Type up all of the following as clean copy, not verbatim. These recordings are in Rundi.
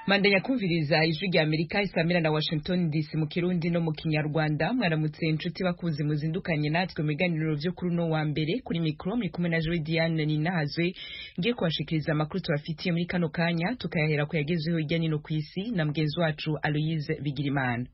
Mandanya kumviriza ijwi rya Amerika isamira na Washington DC mu Kirundi no mu Kinyarwanda. Mwaramutse inshuti bakuzi muzindukanye natwe mu biganiro vyo kuri no wa mbere kuri micro muri kumwe na Joy Diane Ninahazwe ngiye kubashikiriza amakuru tubafitiye muri kano kanya tukayahera ko yagezeho hirya nino kwisi na mugenzi wacu Aloise Bigirimana.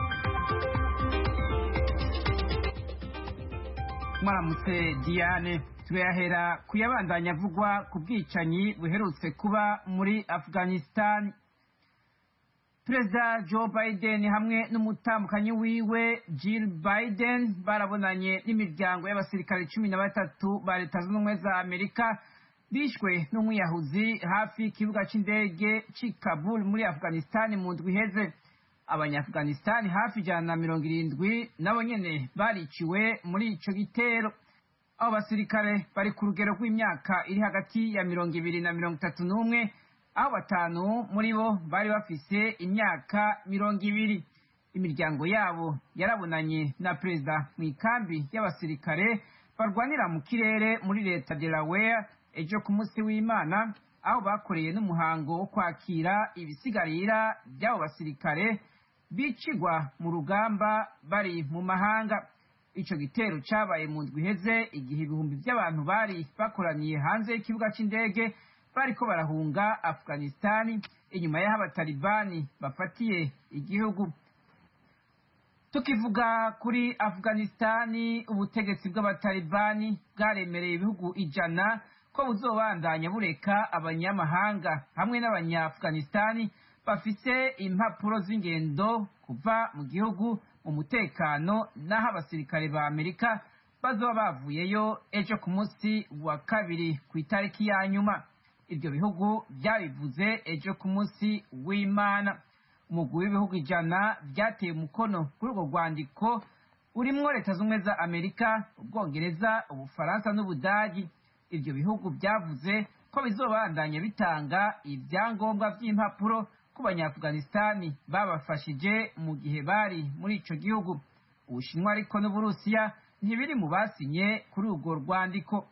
Mwaramutse Diane, tuyahera kuyabandanya avugwa ku bwicanyi buherutse kuba muri Afghanistan. Perezida Joe Biden hamwe n'umutambukanyi wiwe Jill Biden barabonanye n'imiryango y'abasirikare 13 ba Leta Zunze Ubumwe za Amerika bishwe n'umwiyahuzi hafi y'ikibuga c'indege c'i Kabul muri Afghanistan mu ndwi iheze. Abanya-Afghanistan hafi 170 nabo nyene bariciwe muri ico gitero. Abo basirikare bari ku rugero rw'imyaka iri hagati ya 20 na 31, aho batanu muri bo bari bafise imyaka 20. Imiryango yabo yarabonanye na perezida mu ikambi y'abasirikare barwanira mu kirere muri leta Delaware ejo ku munsi w'Imana, aho bakoreye n'umuhango wo kwakira ibisigarira by'abo basirikare bicigwa mu rugamba bari mu mahanga. Ico gitero cabaye mu ndwi iheze igihe ibihumbi by'abantu bari bakoraniye hanze y'ikibuga c'indege bariko barahunga Afghanistan inyuma y'aho abatalibani bafatiye igihugu. Tukivuga kuri Afghanistan, ubutegetsi bw'abatalibani bwaremereye ibihugu 100 ko buzobandanya bureka abanyamahanga hamwe n'abanya-Afghanistan bafise impapuro z'ingendo kuva mu gihugu mu mutekano, naho abasirikare ba Amerika bazoba bavuyeyo ejo ku munsi wa kabiri ku itariki ya nyuma. Ibyo bihugu byabivuze ejo ku munsi w'Imana. Umugwi w'ibihugu 100 byateye umukono kuri urwo rwandiko urimwo Leta Zunze Ubumwe za Amerika, Ubwongereza, Ubufaransa n'Ubudagi. Ibyo bihugu byavuze ko bizobandanya bitanga ibyangombwa by'impapuro ku banya-Afghanistan babafashije mu gihe bari muri ico gihugu. Ubushinwa ariko n'Uburusiya ntibiri mu basinye kuri urwo rwandiko.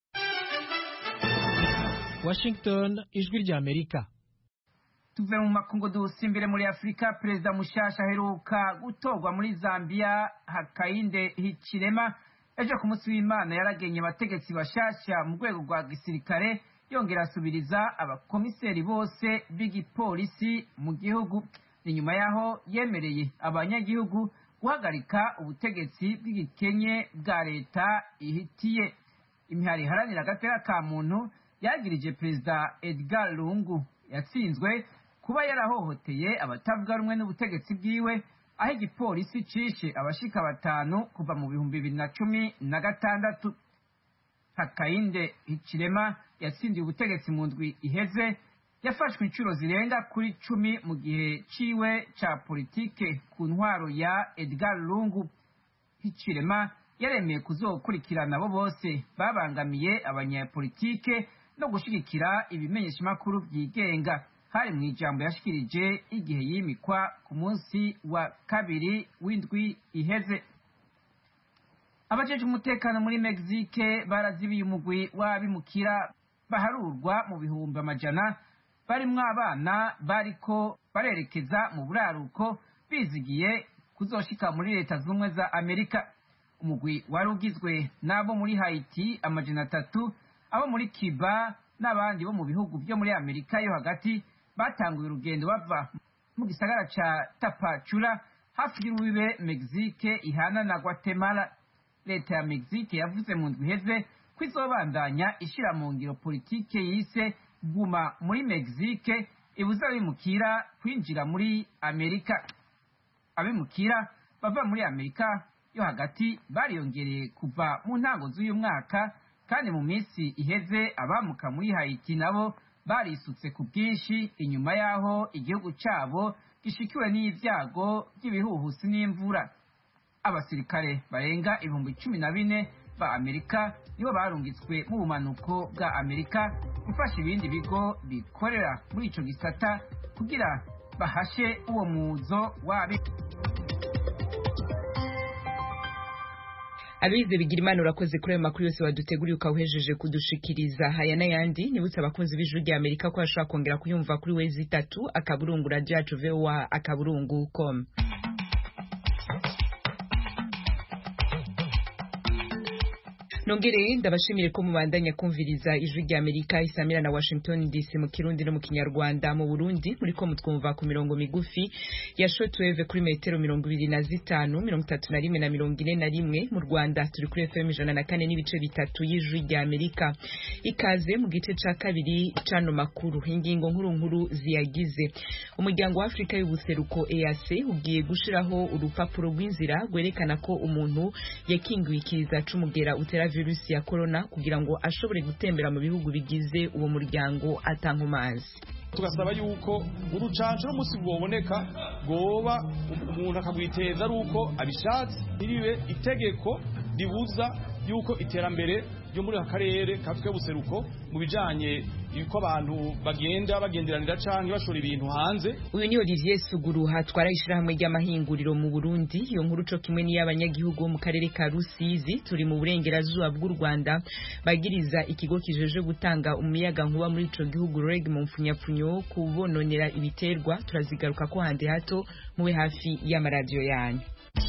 Washington, ijwi rya Amerika. Tuve mu makungu dusimbire muri Afrika. Perezida mushasha aheruka gutorwa muri Zambia Hakainde Hichilema ejo ku munsi w'Imana yaragenye abategetsi bashasha mu rwego rwa gisirikare, yongera asubiriza abakomiseri bose b'igipolisi mu gihugu. Ni nyuma yaho yemereye abanyagihugu guhagarika ubutegetsi bw'igikenye bwa leta ihitiye. Imihari iharanira agateka ka muntu yagirije Perezida Edgar Lungu yatsinzwe kuba yarahohoteye abatavuga rumwe n'ubutegetsi bwiwe, aho igipolisi cishe abashika 5 kuva mu 2016. Hakainde Hichilema yatsindiye ubutegetsi mu ndwi iheze, yafashwe inshuro zirenga kuri 10 mu gihe ciwe ca politike ku ntwaro ya Edgar Lungu. Hichilema yaremeye kuzokurikirana abo bose babangamiye abanyapolitike no gushigikira ibimenyeshamakuru vyigenga. Hari mu ijambo yashikirije igihe yimikwa ku munsi wa kabiri w'indwi iheze. Abajeje umutekano muri Mexique barazibiye umugwi w'abimukira baharurwa mu bihumbi amajana barimwo abana bariko barerekeza mu buraruko bizigiye kuzoshika muri Leta Zunze Ubumwe za Amerika. Umugwi wari ugizwe n'abo muri Haiti 300, abo muri Cuba n'abandi bo mu bihugu byo muri Amerika yo hagati batanguye urugendo bava mu gisagara ca Tapachula hafi y'urubibe Mexique ihana na Guatemala. Leta ya Mexique yavuze mu ndwi iheze ko izobandanya ishira mu ngiro politike yise guma muri Mexique ibuza abimukira kwinjira muri Amerika. Abimukira bava muri Amerika yo hagati bariyongereye kuva mu ntango z'uyu mwaka, kandi mu minsi iheze abamuka muri Haiti nabo barisutse ku bwinshi inyuma yaho igihugu cabo gishikiwe n'ibyago by'ibihuhusi n'imvura. Abasirikare barenga 14,000 ba Amerika nibo barungitswe mu bumanuko bwa Amerika gufasha ibindi bigo bikorera muri ico gisata kugira bahashe uwo muzo wabi. Abize bigira imana urakoze kuri ayo makuru yose waduteguriye ukawuhejeje kudushikiriza. Haya n'ayandi nibutse abakunzi b'Ijwi rya Amerika ko bashobora kongera kuyumva kuri wezi 3 akaburungu radio yacu VOA akaburungu.com. Nongere ndabashimire ko mubandanya kumviriza Ijwi rya Amerika isamira na Washington DC mu Kirundi no mu Kinyarwanda. Mu Burundi muriko mutwumva ku mirongo migufi ya shortwave kuri metero 25, 31 na 41. Mu Rwanda turi kuri FM 104 n'ibice bitatu y'Ijwi rya Amerika. Ikaze mu gice ca kabiri cano makuru. Ingingo nkuru ziyagize. Umuryango wa Afrika y'ubuseruko EAC ugiye gushiraho urupapuro rw'inzira gwerekana ko umuntu yakingiwe ikiza c'umugera utera virusi ya corona kugira ngo ashobore gutembera mu bihugu bigize uwo muryango atankumazi. Tugasaba yuko urucanco n'umusi bwoboneka goba umuntu akagwiteza ari uko abishatse, iriwe itegeko ribuza yuko iterambere ryo muri akarere katwe buseruko mu bijanye yuko abantu bagenderanira canke bashora ibintu hanze. Uyu ni Olivier Suguru hatwara ishirahamwe ry'amahinguriro mu Burundi. Iyo nkuru co kimwe ni y'abanyagihugu mu karere ka Rusizi turi mu burengerazuba bw'u Rwanda bagiriza ikigo kijeje gutanga umuyaga nkuba muri ico gihugu REG mu mfunyapfunyo kubononera ibiterwa. Turazigaruka ko handi hato muwe hafi y'amaradio yanyu.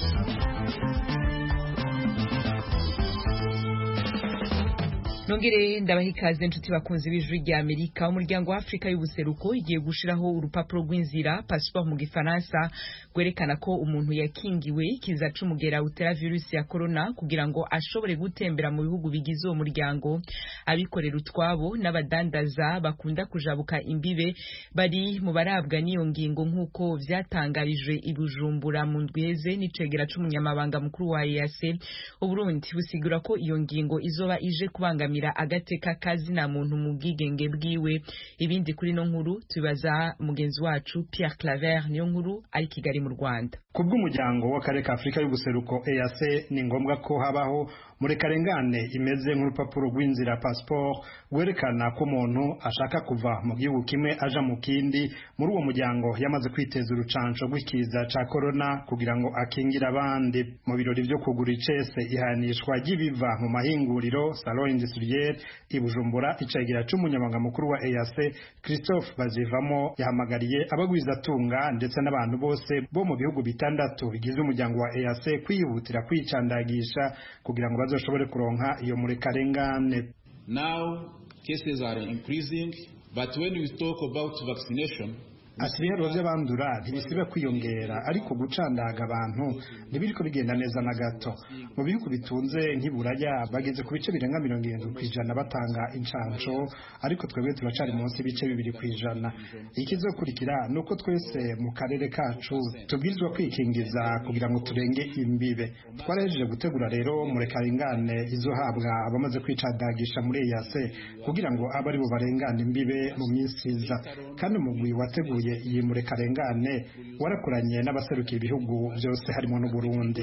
Nongere ndabahikaze inshuti bakunzi b'Ijwi rya Amerika. Umuryango wa Afrika y'ubuseruko igiye gushiraho urupapuro rw'inzira passeport mu Gifaransa gwerekana ko umuntu yakingiwe ikiza c'umugera utera virusi ya corona kugira ngo ashobore gutembera mu bihugu bigize uwo muryango. Abikorera utwabo n'abadandaza bakunda kujabuka imbibe bari mu barabwa n'iyo ngingo nk'uko vyatangarijwe i Bujumbura mu ndweze n'icegera c'umunyamabanga mukuru wa EAC. Uburundi busigura ko iyo ngingo izoba ije kubangamira agateka kazi na muntu mu bwigenge bwiwe. Ibindi kuri no nkuru tubaza mugenzi wacu Pierre Claver niyo nkuru ari Kigali mu Rwanda. Kubw'umuryango w'akarere ka Afrika y'ubuseruko EAC ni ngombwa ko habaho murekarengane imeze nk'urupapuro rw'inzira passport gwerekana ko umuntu ashaka kuva mu gihugu kimwe aja mu kindi muri uwo muryango yamaze kwiteza urucanco rw'ikiza ca corona kugira ngo akingira abandi. Mu birori vyo kugura icese ihanishwa ry'ibiva mu mahinguriro salon industriel i Bujumbura, icegera c'umunyamabanga mukuru wa EAC Christophe Bazivamo yahamagariye abagwizatunga ndetse n'abantu bose bo mu bihugu bitandatu bigize umuryango wa EAC kwihutira kwicandagisha kugira ngo bazoshobore kuronka iyo murekarengane. Now cases are increasing, but when we talk about vaccination, Ibiharo by'abandura ntibisibe kwiyongera, ariko gucandaga abantu ntibiriko bigenda neza na gato. Mu bihugu bitunze nk'iburaya bageze ku bice birenga 70% batanga incanco, ariko twebwe turacari munsi bice 2%. Ikizokurikira nuko twese mu karere kacu tubwirizwa kwikingiza kugira ngo turenge imbibe. Twarahejeje gutegura rero murekarengane izohabwa abamaze kwicandagisha muri EAC kugira ngo abari bo barengane imbibe mu minsi iza. Kandi umugwi wateguye iyi murekarengane warakoranye n'abaserukiye ibihugu byose harimo n'u Burundi.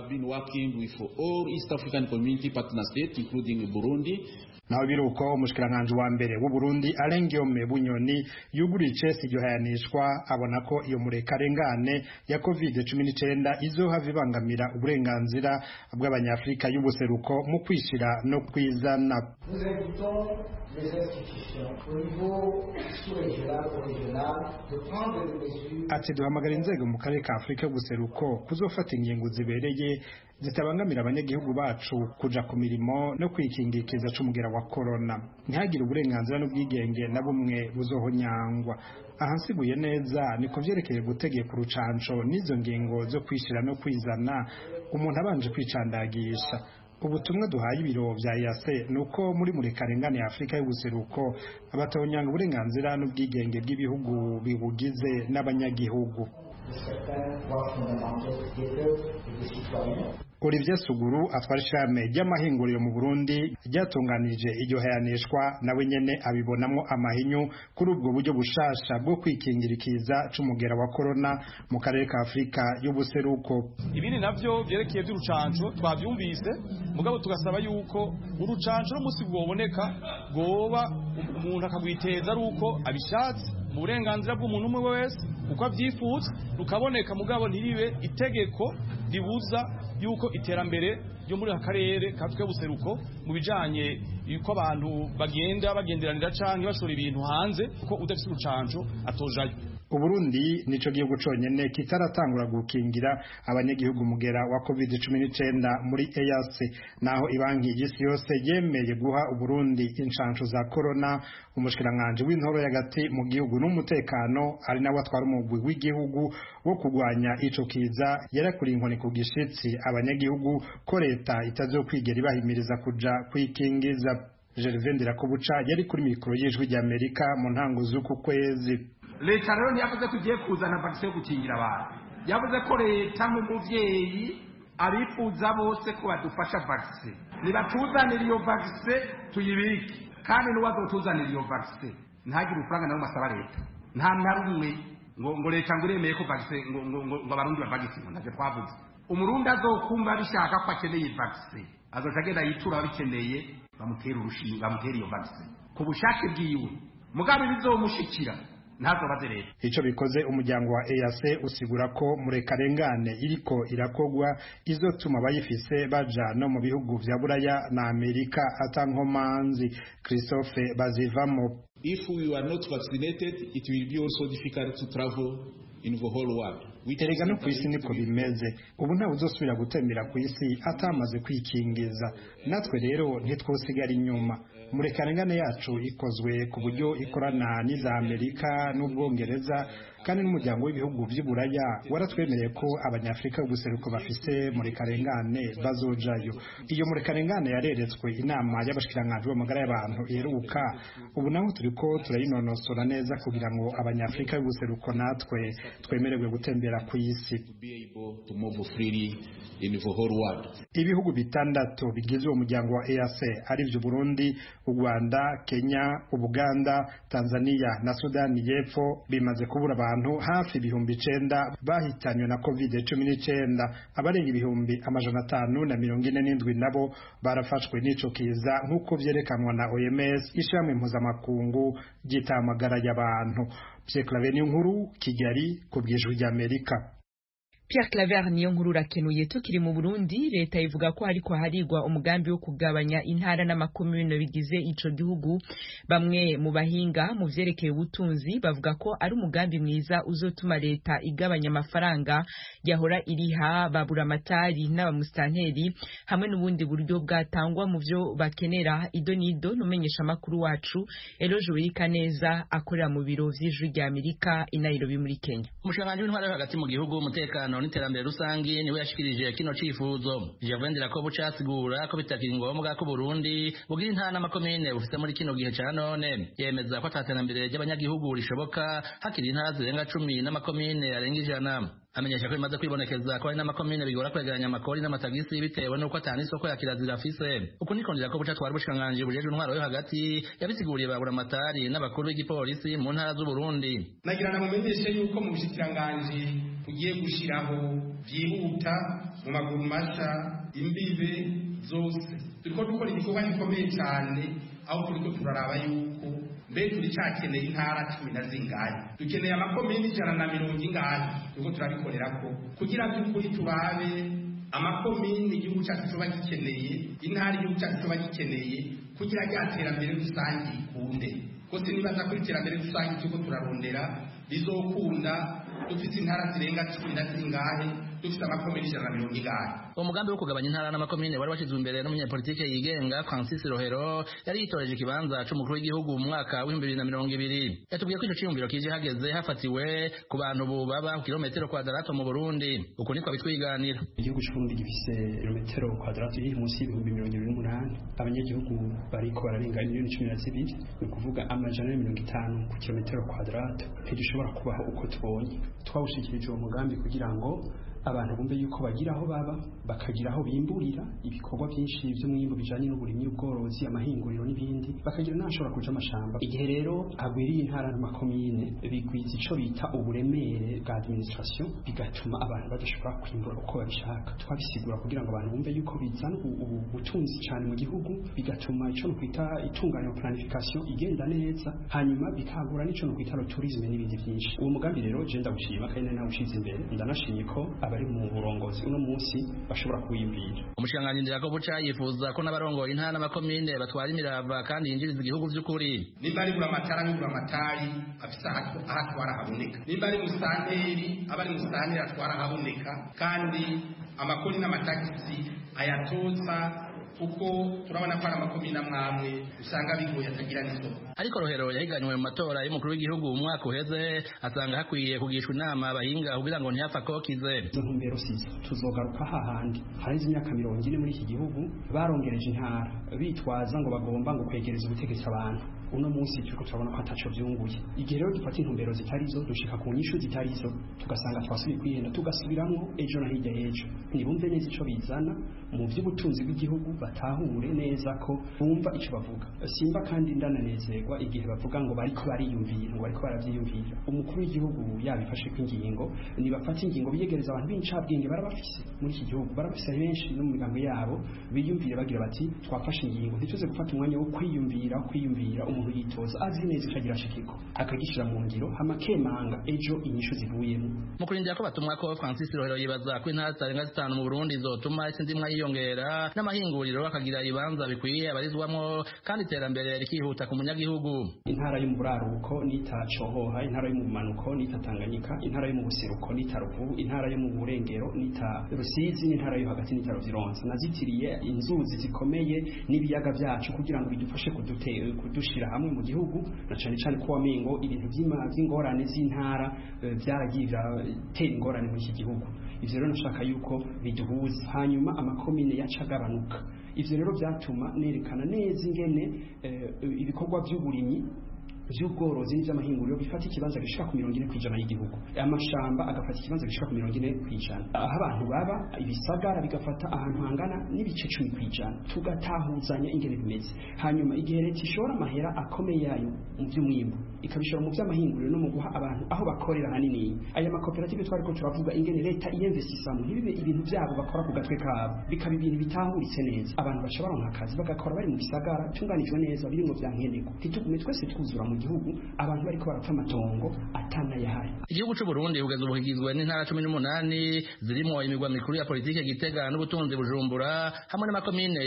Naho biruko umushikiranganje wa mbere w'u Burundi Alengiome Bunyoni yuguriye icese iryo hayanishwa abona ko iyo murekarengane ya COVID-19 izohava ibangamira uburenganzira bw'abanyafrika y'ubuseruko mu kwishira no kwizana. Ati duhamagara inzego mu karere ka Afrika y'ubuseruko kuzofata ingingo zibereye zitabangamira abanyagihugu bacu kuja ku mirimo no kwikingikiza c'umugera wa corona. Ntihagire uburenganzira n'ubwigenge na bumwe buzohonyangwa. Ahansiguye neza ni kuvyerekeye gutegeka urucanco n'izo ngingo zo kwishira no kwizana umuntu abanje kwicandagisha. Ubutumwa duhaye ibiro vya EAC nuko muri murekarengane ya Afrika y'ubuseruko abatonyanga uburenganzira n'ubwigenge bw'ibihugu bibugize n'abanyagihugu. Olivier Suguru atwara ishirahamwe ry'amahinguriro mu Burundi ryatunganije iryo hayanishwa nawe nyene abibonamwo amahinyu kuri ubwo buryo bushasha bwo kwikingirikiza c'umugera wa corona mu karere ka Afrika y'ubuseruko. Ibindi navyo byerekeye by'urucanco twavyumvise, mugabo tugasaba yuko urucanco n'umusi bwoboneka goba umuntu akagwiteza ari uko abishatse mu burenganzira bw'umuntu umwe wese uko avyifuza rukaboneka, mugabo ntiribe itegeko ribuza yuko iterambere ryo muri akarere k'Afrika y'ubuseruko mu bijanye yuko abantu bagenderanira canke bashora ibintu hanze kuko udafite urucanco atojayo. Uburundi nico gihugu conyene kitaratangura gukingira abanyagihugu mugera wa COVID-19 muri EAC, naho ibanki y'isi yose yemeye guha Uburundi inshanco za corona. Umushikiranganje w'intoro y'agati mu gihugu n'umutekano ari nawe atwara umugwi w'igihugu wo kugwanya ico kiza yarakuri inkoni ku gishitsi abanyagihugu ko leta itazokwigera ibahimiriza kuja kwikingiza. Gervais Ndirakobuca yari kuri mikoro y'ijwi ry'Amerika mu ntango z'uku kwezi. Leta rero ntiyavuze ko igiye kuzana vaccine yo gukingira abantu, yavuze ko leta nk'umuvyeyi abifuza bose ko badufasha vaccine, nibatuzanira iyo vaccine tuyibike, kandi n'uwazotuzanira iyo vaccine ntagire urufaranga nawe masaba leta, nta rumwe ngo leta ngo iremeye ko vaccine ngo abarundi bavaccine, ntacyo twavuze. Umurundi azokumva bishaka ko akeneye vaccine azoca agenda yitura abikeneye bamutera urushinge, bamutera iyo vaccine ku bushake bwiwe, mugabe bizomushikira ntazobaze leta. Ico bikoze umuryango wa EAC usigura ko murekarengane iriko irakogwa izotuma bayifise baja no mu bihugu vya Buraya na Amerika atankomanzi. Christophe Bazivamo: If we are not vaccinated, it will be also difficult to travel in the whole world. Erega no kw'isi niko bimeze, ubu ntawe uzosubira gutembera kw'isi atamaze kwikingiza, natwe rero ntitwosigara inyuma. Murekarengane yacu ikozwe ku buryo ikorana n'iza Amerika n'Ubwongereza, kandi n'umuryango w'ibihugu vy'Iburaya waratwemereye ko abanyafrika b'ubuseruko bafise murekarengane bazojayo. Iyo murekarengane yareretswe inama y'abashikiranganje b'amagara y'abantu iheruka, ubu naho turiko turayinonosora neza kugira ngo abanyafrika b'ubuseruko natwe twemererwe gutembera kw'isi. Ibihugu bitandatu bigize uwo muryango wa EAC arivyo Burundi, u Rwanda, Kenya, Ubuganda, Tanzania na Sudani y'Epfo bimaze kubura abantu hafi 9,000 bahitanywe na COVID-19. Abarenga 547 nabo barafashwe n'ico kiza nk'uko vyerekanwa na OMS, ishami mpuzamakungu ry'itamagara y'abantu. Pierre Claver Niyonkuru, Kigali, ku bw'ijwi ry'Amerika. Pierre Claver Niyonkuru rakenuye. Tukiri mu Burundi, leta ivuga ko hariko harigwa umugambi wo kugabanya intara n'amakomune bigize ico gihugu. Bamwe mu bahinga mu vyerekeye ubutunzi bavuga ko ari umugambi mwiza uzotuma leta igabanya amafaranga yahora iriha babura amatari n'abamustanteri, hamwe n'ubundi buryo bwatangwa mu vyo bakenera. Idonido numenyesha makuru wacu Eloge Wirikaneza akorera mu biro vy'ijwi ry'Amerika i Nairobi muri Kenya. Umushanganje w'intwara hagati mu gihugu umutekano n'iterambere rusangi niwe yashikirije kino cifuzo. Gervais Ndirakobuca asigura ko bitakiri ngombwa ko Burundi bugira intara n'amakomine bufite muri kino gihe ca none. Yemeza ko ataterambere ry'abanyagihugu rishoboka hakiri intara zirenga 10 n'amakomine arenga 100. Amenyesha ko bimaze kwibonekeza ko ari n'amakomine bigora kwegeranya amakori n'amatagisi bitewe n'uko atana isoko ya kirazira afise. Uku niko Ndirakobuca twari bushikanganje bujeje intwaro yo hagati yabisiguriye babura amatari n'abakuru b'igipolisi mu ntara z'u Burundi. Nagirana mumenyeshe yuko mu bushikiranganje tugiye gushiraho byihuta mu maguru masha imbibe zose. Turiko dukora igikorwa gikomeye cyane aho turiko turaraba yuko mbe turi cyakeneye intara 10 na zingahe, dukeneye amakomine 120 ingahe, turiko turabikorera ko kugira ngo ukuri turabe amakomine igihugu cyacu cyo bagikeneye, intara igihugu cyacu cyo bagikeneye kugira ryaterambere rusangi ikunde. Kose nibaza ko iterambere rusangi turiko turarondera bizokunda dufite intara zirenga 10 na zingahe, dufite amakomine 120 ingahe. Umugambi wo kugabanya intara n'amakomine wari washizwe imbere n'umunyapolitike yigenga Francis Rohero yari yitoreje ikibanza c'umukuru w'igihugu mu mwaka wa 2020. Yatubwiye ko ico ciyumviro kije hageze hafatiwe ku bantu bubaba kilometero kwadrato mu Burundi. Uko niko bitwiganira. Igihugu c'Uburundi gifise kilometero kwadrato iri munsi y'ibihumbi 28. Abanyagihugu bariko bararenga 12,000, ni kuvuga amajana 50 ku kilometero kwadrato. Ntidushobora kubaho uko tubonye. Twawushikirije uwo mugambi kugira ngo abantu bumve yuko bagira aho baba, bakagira aho bimburira ibikorwa byinshi by'umwimbo bijanye n'uburimyi, ubworozi, amahinguriro n'ibindi, bakagira n'ashobora kuja amashamba. Igihe rero agwiriye intara n'amakomine bigwiza ico bita uburemere bwa administration, bigatuma abantu badashobora kwimbura uko babishaka. Twabisigura kugira ngo abantu bumve yuko bizana ubutunzi cyane mu gihugu, bigatuma ico kwita itunganya planification igenda neza, hanyuma bikagura n'ico kwita tourisme n'ibindi byinshi. Uwo mugambi rero je ndagushima kandi nawe ushize imbere, ndanashimye ko bari mu burongozi uno munsi bashobora kuyumvira. Umushikiranganji Jacob Cha yifuza ko n'abarongoye intara n'amakomine batwara imirava kandi yinjiriza igihugu by'ukuri. Nimba ari buramatara n'uburamatari afisa ahatwara haboneka, nimba ari musanteri abari musanteri atwara haboneka, kandi amakoni n'amatagisi ayatoza kuko turabona ko amakomine amwe usanga bigoye atagira n'isoko. Ariko Rohero yahiganywe mu matora y'umukuru w'igihugu mu mwaka uheze asanga hakwiye kugishwa inama abahinga kugira ngo ntiyapfa kokize. Ntumbero sizo tuzogaruka hahandi hari imyaka 40 muri iki gihugu barongereje intara bitwaza ngo bagomba ngo kwegereza ubutegetsi abantu. Uno munsi cyuko turabona ko ataco byunguye. Igihe rero dufata intumbero zitarizo dushika ku nyishu zitarizo tugasanga twasubiye kwihenda tugasubiramwo ejo na hirya y'ejo. Nibumve neza ico bizana mu by'ubutunzi bw'igihugu batahure neza ko bumva ico bavuga. Simba kandi ndananezerwa igihe bavuga ngo bariko bariyumvira ngo bariko baravyiyumvira. Umukuru w'igihugu yabifashe kw'ingingo nibafata ingingo biyegereza abantu b'incabwenge barabafise muri iki gihugu barabafise benshi no mu migambo yabo biyumvire bagira bati twafashe ingingo ntituze gufata umwanya wo kwiyumvira umuntu yitoza azi neza icyo agira ashikiko akagishira mu ngiro hamakemanga ejo inyishu zivuyemo. Mu kurindira ko batumwa ko Francis Rohero yibaza ko intara zitarenga 5 mu Burundi zotuma isindimwa yiyongera n'amahinguriro bakagira ibanza bikwiye abarizwamwo kandi iterambere rikihuta ku munyagihugu. Intara yo mu buraruko nitacohoha, intara yo mu manuko nitatanganyika, intara yo mu buseruko nitaruvu, intara yo mu burengero nita Rusizi, n'intara yo hagati nitaruvironsa nazitiriye inzuzi zikomeye n'ibiyaga byacu kugira ngo bidufashe kudushira hamwe mu gihugu na cyane ko wamengo ibintu by'ingorane z'intara byaragira tera ingorane muri iki gihugu. Ivyo rero nashaka yuko biduhuza hanyuma amakomine yacagabanuka. Ivyo rero byatuma nerekana neza ingene ibikorwa by'uburimyi by'ubworozi n'iby'amahinguriro bifata ikibanza gishika ku 40% y'igihugu, amashamba agafata ikibanza gishika ku 40%, aho abantu baba ibisagara bigafata ahantu hangana n'ibice 10%, tugatahuzanya ingene bimeze. Hanyuma igihe leta ishora amahera akomeye yayo mu by'umwimbo ikabishora mu by'amahinguriro no mu guha abantu aho bakorera hanini, aya makoperative twariko turavuga ingene leta iyinvestisamo ntibibe ibintu byabo bakora ku gatwe kabo, bikaba ibintu bitahuritse neza, abantu baca baronka akazi bagakora bari mu bisagara tunganijwe neza birimo byankeneko, ntitugume twese twuzura mu gihugu abantu bariko barapfa amatongo atana yahari. Igihugu cy'u Burundi kugeza ubu kigizwe n'intara 18 zirimo imigwa mikuru ya politike Gitega n'ubutunzi Bujumbura hamwe n'amakomine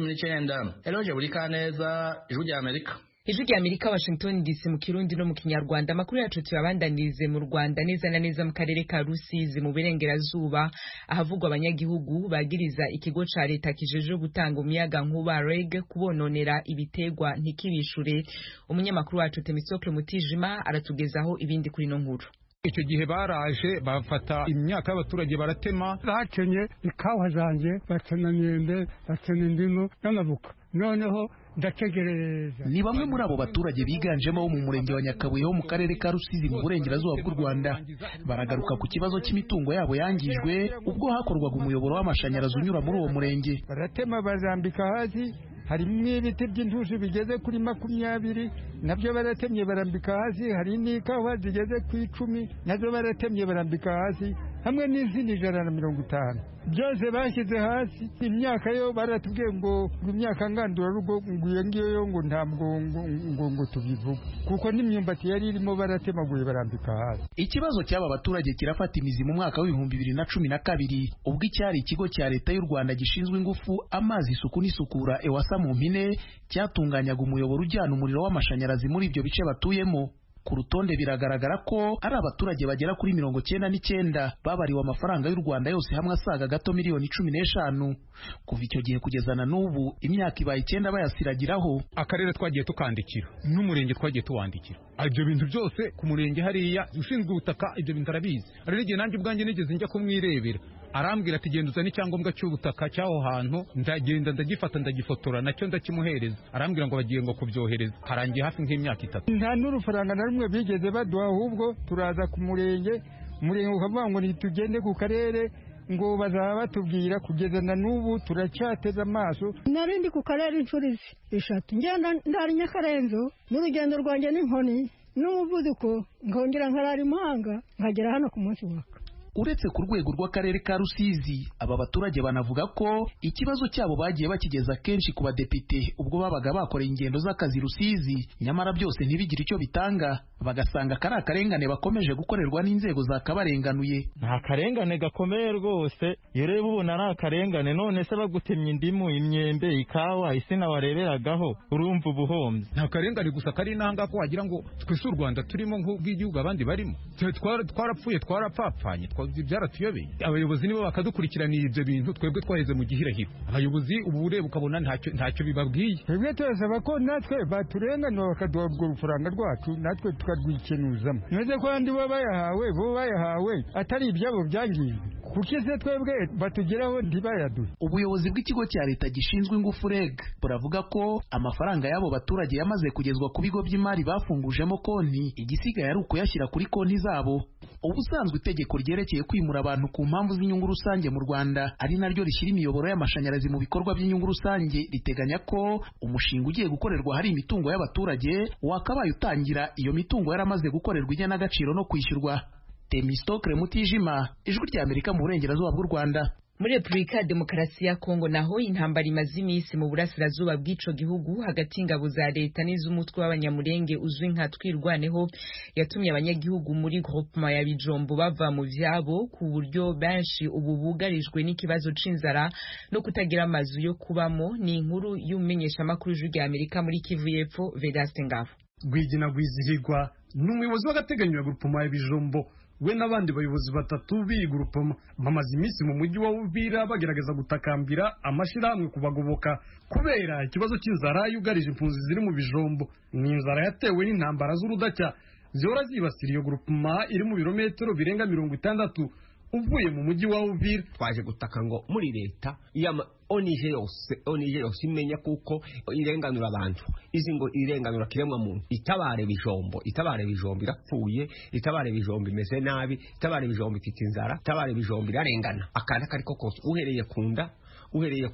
119. Eloge Burikaneza, Ijwi rya Amerika. Ijwi rya Amerika, Washington DC mu Kirundi no mu Kinyarwanda. Amakuru yacu tuyabandanize mu Rwanda neza na neza mu karere ka Rusizi mu Burengerazuba ahavugwa abanyagihugu bagiriza ikigo ca leta kijeje gutanga umuyaga nkuba REG kubononera ibitegwa ntikibishure. Umunyamakuru wacu Temisokle Mutijima aratugezaho ibindi kuri no nkuru. Icyo gihe baraje bafata imyaka y'abaturage baratema, bakenye ikawa zanje, batena myembe, batena indimu n'amavuka. Noneho ndategereza. Ni bamwe muri abo baturage biganjemo bo mu murenge wa Nyakabuye ho mu karere ka Rusizi mu Burengerazuba bw'u Rwanda baragaruka ku kibazo cy'imitungo yabo yangijwe ubwo hakorwaga umuyoboro w'amashanyarazi unyura muri uwo murenge. Baratema bazambika hasi, harimo ibiti by'intushi bigeze kuri 20 nabyo baratemye barambika hasi, hari n'ikawa zigeze ku 10 nazo baratemye barambika hasi, hamwe n'izindi 150 byose bashyize hasi. Imyaka yo baratubwiye ngo imyaka ngandura rugo nguye ngiyo ngo ntabwo ngo tubivuga kuko n'imyumbati yari irimo baratemaguye barambika hasi. Ikibazo cy'aba baturage kirafata imizi mu mwaka wa 2012 ubwo icyari ikigo cya leta y'u Rwanda gishinzwe ingufu, amazi, isuku n'isukura EWASA mu mpine cyatunganyaga umuyoboro ujyana umuriro w'amashanyarazi muri ibyo bice batuyemo. Ku rutonde biragaragara ko ari abaturage bagera kuri 99 babariwe amafaranga y'u Rwanda yose hamwe asaga gato miliyoni 15. Kuva icyo gihe kugeza na n'ubu imyaka ibaye 9 bayasiragiraho. Akarere twagiye tukandikira n'umurenge twagiye tuwandikira ibyo bintu byose ku murenge hariya ushinzwe ubutaka, ibyo bintu arabizi. Ari igihe nanjye ubwanjye nigeze njya kumwirebera, arambwira ati genda uzane icyangombwa cy'ubutaka cyaho hantu, ndagenda ndagifata ndagifotora nacyo ndakimuhereza, arambwira ngo bagiye ngo kubyohereza. Harangiye hafi nk'imyaka 3 nta n'urufaranga na rumwe bigeze baduha, ahubwo turaza ku murenge ukavuga ngo nitugende ku karere ngo bazaba batubwira. Kugeza na n'ubu turacyateza amaso. Narindi ku karere inshuro 3 ngenda ndari Nyakarenzo n'urugendo rwanjye n'inkoni n'umuvuduko, nkongera nkarara Impanga nkagera hano ku munsi waka. uretse ku rwego rw'akarere ka Rusizi, aba baturage banavuga ko ikibazo cyabo bagiye bakigeza kenshi ku badepite ubwo babaga bakoreye ingendo z'akazi Rusizi, nyamara byose ntibigire icyo bitanga, bagasanga kari akarengane bakomeje gukorerwa n'inzego zakabarenganuye. Nta karengane gakomeye rwose, yereba ubona ari akarengane, none se bagutemye indimu, imyembe, ikawa, isina wareberagaho, urumva ubuhombye. Nta karengane gusa kari nanga ko wagira ngo twese u Rwanda turimo nk'ubw'igihugu abandi barimo, twarapfuye twarapfapfanye, byaratuyobeye. Abayobozi nibo bakadukurikiranira ibyo bintu, twebwe twaheze mu gihirahiro. Abayobozi ubu ureba ukabona ntacyo bibabwiye. Twebwe turasaba ko natwe baturenganura bakaduha urwo rufaranga rwacu, natwe tukarwikenuzamo. Neze ko andi bo bayahawe atari ibyabo byangiye, kuko se twebwe batugeraho ntibayaduhe. Ubuyobozi bw'ikigo cya leta gishinzwe ingufu REG buravuga ko amafaranga y'abo baturage yamaze kugezwa ku bigo by'imari bafungujemo konti, igisigaye ari ukuyashyira kuri konti zabo. Ubusanzwe itegeko ryerekeye kwimura abantu ku mpamvu z'inyungu rusange mu Rwanda, ari naryo rishyira imiyoboro y'amashanyarazi mu bikorwa by'inyungu rusange, riteganya ko umushinga ugiye gukorerwa hari imitungo y'abaturage wakabaye utangira iyo mitungo yaramaze gukorerwa igenagaciro no kwishyurwa. Temistokle Mutijima, Ijwi ry'Amerika mu burengerazuba bw'u Rwanda. Muri Repubulika ya Demokarasi ya Kongo naho intambara imaze iminsi mu burasirazuba bw'ico gihugu hagati y'ingabo za leta n'iz'umutwe w'abanyamurenge uzwi nka Twirwaneho yatumye abanyagihugu muri groupement ya Bijombo bava mu vyabo, ku buryo benshi ubu bugarijwe n'ikibazo c'inzara no kutagira amazu yo kubamo. Ni inkuru y'umenyesha makuru y'Ijwi ry'Amerika muri Kivu y'Epfo, Vedaste Ngabo. Gwigina Gwizihirwa n'umuyobozi w'agateganyo ya groupement ya Bijombo, we n'abandi bayobozi batatu b'iyi grupoma bamaze iminsi mu mujyi wa Uvira bagerageza gutakambira amashirahamwe kubagoboka kubera ikibazo cy'inzara yugarije impunzi ziri mu Bijombo. Ni inzara yatewe n'intambara z'urudacya zihora zibasira iyo grupoma iri mu birometero birenga 60 uvuye mu mujyi wa Uvira. Twaje gutaka ngo muri leta onije yose imenya kuko irenganura abantu, izi ngo irenganura kiremwa muntu, itabare Bijombo irapfuye, itabare Bijombo imeze nabi, itabare Bijombo ifite inzara, itabare Bijombo irarengana. Akana kariko kose uhereye kunda, uhereye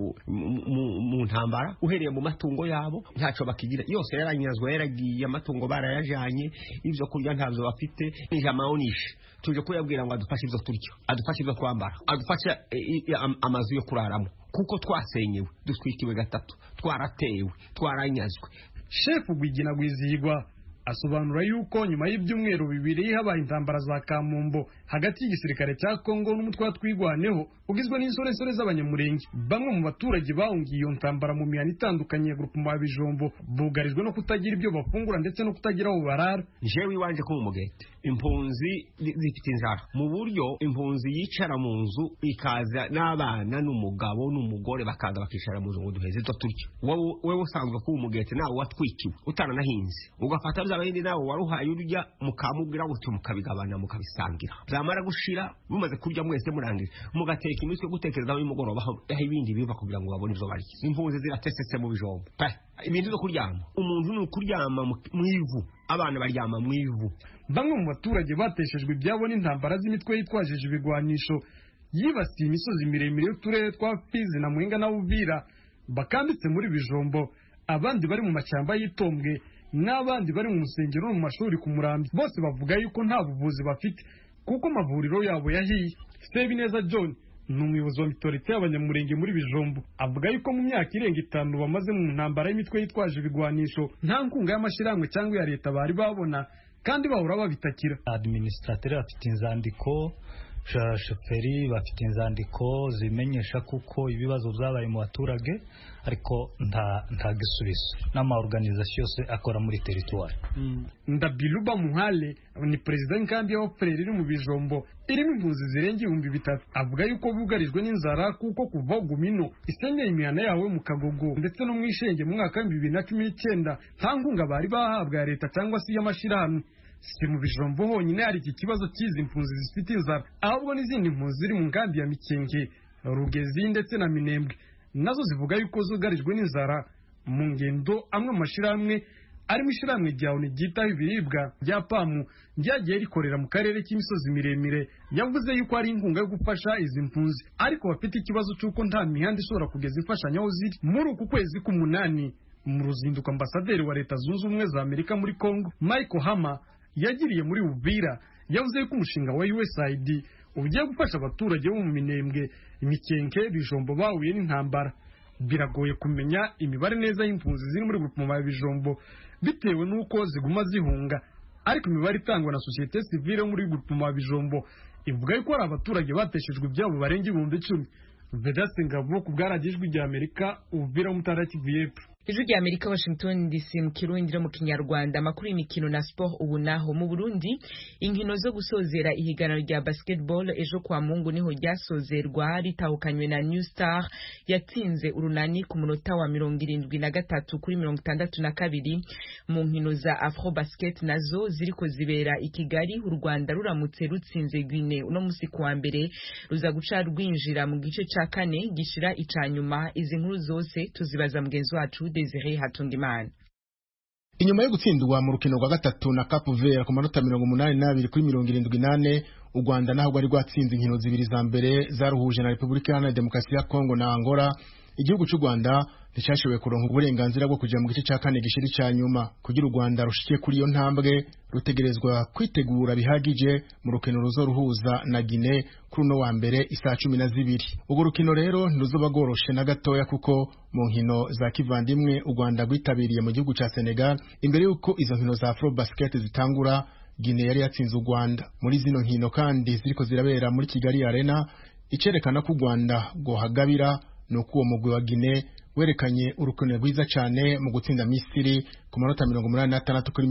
mu ntambara, uhereye mu matungo yabo ntaco bakigira, yose yaranyazwa, yaragiye, amatungo barayajanye, ivyo kurya ntavyo bafite. Nijama onishe tuje kuyabwira ngo adufashe ivyo turya, adufashe ivyo kwambara, adufashe amazu yo kuraramo, kuko twasenyewe, dutwikiwe gatatu, twaratewe, twaranyazwe. Chef Gwigina Gwizihirwa asobanura yuko nyuma y'ibyumweru bibiri habaye intambara za Kamumbo hagati y'igisirikare cya Kongo n'umutwe wa Twirwaneho ugizwe n'insoresore z'abanyamurenge. Bamwe mu baturage bahungiye iyo ntambara mu mihana itandukanye ya groupement ya Bijombo bugarijwe no kutagira ibyo bafungura ndetse no kutagira aho barara. Jewe iwanje ko mu mugete impunzi zifite inzara, mu buryo impunzi yicara mu nzu ikaza n'abana n'umugabo n'umugore bakaza bakicara mu nzu ngo duheze to turya. Wewe usanzwe ko umugete nawe watwikiwe utananahinze, ugafata by'abandi nawe waruhaye urya mukamubwira gutyo mukabigabana mukabisangira, zamara gushira mumaze kurya mwese murangira mugateka imitwe gutekereza mu mugoroba aho ibindi biva kugira ngo babone ivyo barya. Impunzi ziratesetse mu Bijombo ibintu byo kuryama, umuntu ni kuryama mu ivu, abana baryama mu ivu. Bamwe mu baturage bateshejwe ibyabo n'intambara z'imitwe yitwajeje ibigwanisho yibasiye imisozi miremire y'uturere twa Fizi na Mwenga na Uvira bakambitse muri Bijombo, abandi bari mu mashyamba y'Itombwe n'abandi bari mu musengero no mu mashuri ku Murambi. Bose bavuga yuko nta buvuzi bafite kuko amavuriro yabo yahiye. Sebineza John n'umuyobozi wa mitorite y'abanyamurenge muri Bijombo avuga yuko mu myaka irenga 5 bamaze mu ntambara y'imitwe yitwaje ibigwanisho nta nkunga y'amashirahamwe cyangwa ya leta bari babona, kandi bahora babitakira. Administrateur afite inzandiko, shoferi bafite inzandiko zimenyesha kuko ibibazo byabaye mu baturage, ariko nta gisubizo n'ama organisation yose akora muri territoire. Ndabiluba Muhale ni president kandi wa frere iri mu Bijombo irimo impunzi zirenga 3,000 avuga yuko bugarijwe n'inzara kuko kuva Gumino isenyeye imihana yawe mu Kagogo ndetse no mwishenge mu mwaka wa 2019 nta nkunga bari bahabwa ya leta cyangwa si y'amashirahamwe. Si mu Bijombo honyine hari iki kibazo cy'izi impunzi zifite inzara, ahubwo n'izindi impunzi ziri mu nkambi ya Mikenge, Rugezi ndetse na Minembwe nazo zivuga yuko zugarijwe n'inzara. Mu ngendo amwe amashirahamwe arimo ishirahamwe rya Unigita ibiribwa rya Pamu ryagiye rikorera mu karere k'imisozi miremire yavuze yuko ari inkunga yo gufasha izi impunzi, ariko bafite ikibazo cy'uko nta mihanda ishobora kugeza ifashanyo aho ziri. Muri uku kwezi k'umunani mu ruzinduko ambasaderi wa Leta Zunze Ubumwe za Amerika muri Kongo, Michael Hama, yagiriye muri Uvira, yavuze yuko umushinga wa USAID ufasha impunzi ugiye gufasha abaturage bo mu Minembwe, Imikenke, Bijombo bahuye n'intambara. Biragoye kumenya imibare neza y'impunzi ziri muri groupement ya Bijombo bitewe nuko ziguma zihunga, ariko imibare itangwa na societe civile muri groupement ya Bijombo ivuga yuko ari abaturage bateshejwe ibyabo barenga 10,000. Vedaste Ngabo ku bwaragijwe rya Amerika, Uvira Mutara Kivu y'Epfo. Ijwi rya Amerika, Washington DC, mu Kirundi no mu Kinyarwanda. Amakuru y'imikino na sport ubu naho mu Burundi, inkino zo gusozera ihiganwa rya basketball ejo kwa Mungu niho ryasozerwa ritahukanywe na New Star yatsinze Urunani ku munota wa 73 kuri 62. Mu nkino za Afro Basket nazo ziriko zibera i Kigali, u Rwanda ruramutse rutsinze Guinea uno musi kuwa mbere ruza guca rwinjira mu gice ca kane gishira icanyuma. Izi nkuru zose tuzibaza mugenzi wacu Desire Hatungimana. Inyuma yo gutsindwa mu rukino rwa gatatu na Cap Vert ku manota 82 kuri 78, u Rwanda naho rwari rwatsinze inkino zibiri za mbere zaruhuje na Republika Iharanira Demokarasi ya Kongo na Angola. Igihugu cy'u Rwanda nticyashoboye kuronka uburenganzira bwo kuja mu gice ca kane gishiri ca nyuma. Kugira u Rwanda rushikiye kuri iyo ntambwe, rutegerezwa kwitegura bihagije mu rukino ruzoruhuza na Guinea kuri no wa mbere isaha 12. Ubwo rukino rero ntiruzoba goroshe na gatoya, kuko mu nkino za kivandimwe u Rwanda rwitabiriye mu gihugu ca Senegal imbere yuko izo nkino za Afro Basket zitangura. Guinea yari yatsinze u Rwanda muri zino nkino kandi ziriko zirabera muri Kigali Arena. Icerekana ko u Rwanda gohagabira nuko uwo mugwi wa Guinea werekanye urukino rwiza cyane mu gutsinda Misiri ku manota 86 kuri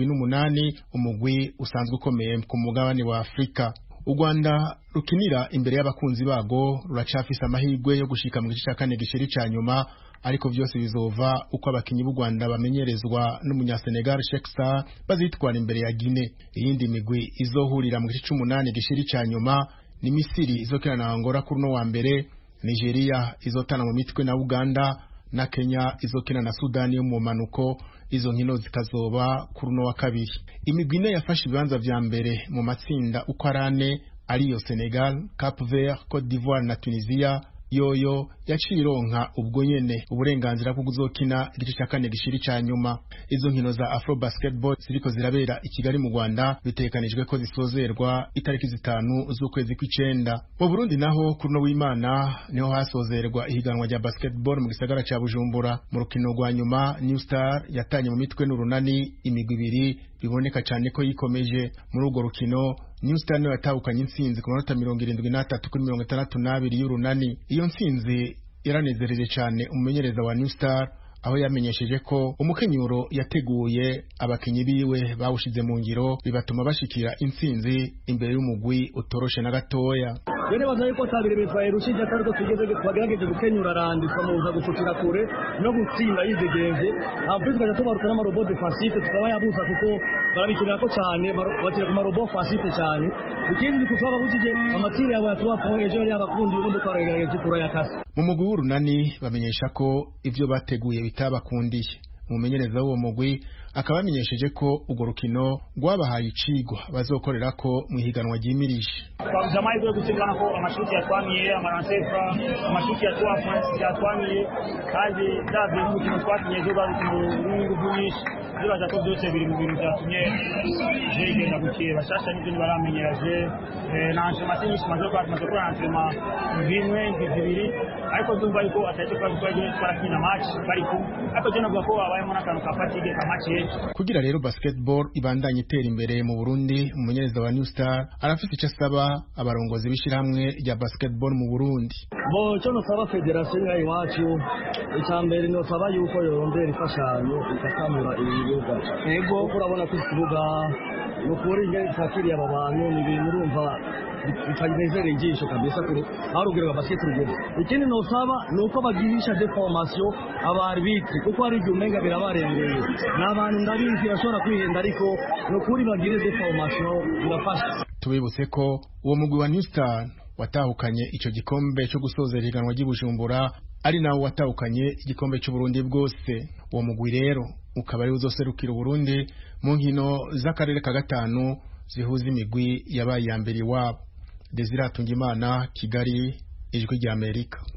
78, umugwi usanzwe ukomeye ku mugabane wa Afrika. U Rwanda rukinira imbere y'abakunzi bago ruracafise amahirwe yo gushika mu gice ca kane gishiri ca nyuma, ariko byose bizova uko abakinyi b'u Rwanda bamenyerezwa n'umunyasenegal Sheikh Sarr bazitwara imbere ya Guinea. Iyindi migwi izohurira mu gice c'8 gishiri ca nyuma ni Misiri izokina na Angola kuri no wa mbere, Nigeria izotana mu mitwe na Uganda, na Kenya izokina na Sudani yo mu manuko. Izo nkino zikazoba kuri no wa kabiri. Imigwi ine yafashe ibibanza vya mbere mu matsinda uko arane ariyo Senegal, Cap Vert, Cote d'Ivoire na Tunisia, yoyo yaciye ironka ubwo nyene uburenganzira bwo kuzokina igice ca kane gishiri ca nyuma. Izo nkino za Afro Basketball ziriko zirabera i Kigali mu Rwanda, bitekanijwe ko zisozerwa itariki 5 z'ukwezi kw'icenda. Mu Burundi naho kuri no w'Imana niho hasozerwa ihiganwa rya basketball mu gisagara ca Bujumbura. Mu rukino rwa nyuma New Star yatanye mu mitwe n'Urunani, imigwi ibiri biboneka cyane ko yikomeje. Muri urwo rukino New Star niyo yatahukanye intsinzi ku manota 73 kuri 62 y'Urunani. Iyo ntsinzi iranezereje cyane umumenyereza wa New Star, aho yamenyesheje ko umukenyuro yateguye abakinyi biwe bawushize mu ngiro, bibatuma bashikira intsinzi imbere y'umugwi utoroshe na gatoya. Yene bazaye ko tabire bitwaye rushije tariko tugeze twagerageje gukenyura randika mu nza gufutira kure no gutsinda yizegenze. Avuga ko tubaruka na robot defensive tukaba yabuza kuko barabikira ko cyane batira ku robot offensive cyane. Ikindi kutwaba bujije amatire yabo yatwapo ejo yari abakundi ubundi twaregereje kura yakase. Mu mugwi w'Urunani bamenyesha ko ivyo bateguye bitabakundiye. Umumenyereza w'uwo mugwi akaba amenyesheje ko urwo rukino rwabahaye icigwa bazokorera ko mu higanwa ryimirije. Jamai byo gutsindana ko amashuti yatwamiye, amaransefa, amashuti yatwamiye kandi davye n'umukino twakinye zo barukino rw'ingufu zibaza ko byose biri mu bintu byatumye jegenda gukiye bashasha n'ibyo baramenyeraje nanje matinyisi maze gukora antrenema bimwe bibiri, ariko ndumva yuko atari twarakina match bari ku ariko je navuga ko abayemo n'akantu ka fatigue ka match. Kugira rero basketball ibandanye itera imbere mu Burundi, umumenyereza wa New Star arafite icyo asaba abarongozi b'ishyirahamwe rya basketball mu Burundi. Bo cyo no saba federation ya iwacu icambere no saba yuko yorondera ifashanyo ikakamura ibibuga. Ego urabona ko ikibuga no kuri nge fakiri aba bantu ni ibintu urumva bitayinezereye injisho kabisa kuri arugero basket rugero. Ikindi no saba nuko bagirisha de formation abarbitre kuko ari umenga birabarengeye. N'abantu ndabizi bashobora kwihenda ariko no kuri bagire de formation birafasha. Tubibutse ko uwo mugwi wa New Star watahukanye ico gikombe cyo gusozera ihiganwa ry'Ibujumbura ari nawo watahukanye igikombe cy'u Burundi bwose. Uwo mugwi rero ukaba ari uzoserukira Burundi mu nkino z'akarere ka gatanu zihuza imigwi yabaye ya mbere iwabo. Desire Hatungimana, Kigali, Ijwi rya Amerika.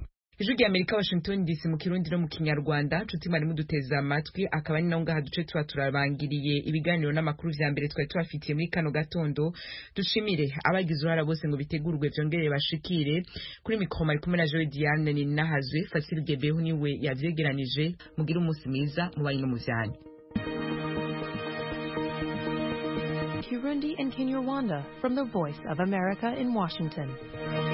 ijwi rya Amerika Washington DC mu Kirundi no mu Kinyarwanda nshuti mwari muduteza amatwi akaba ni naho ngaha duce tuba turabangiriye ibiganiro n'amakuru vya mbere twari tubafitiye muri kano gatondo. Dushimire abagize uruhara bose ngo bitegurwe vyongere bashikire kuri mikro mari kumwe na Joy Diane ni nahazwe Fasil Gebehu niwe yavyegeranije. Mugira umunsi mwiza mubaye no mu vyanyu. Kirundi and Kinyarwanda from the Voice of America in Washington.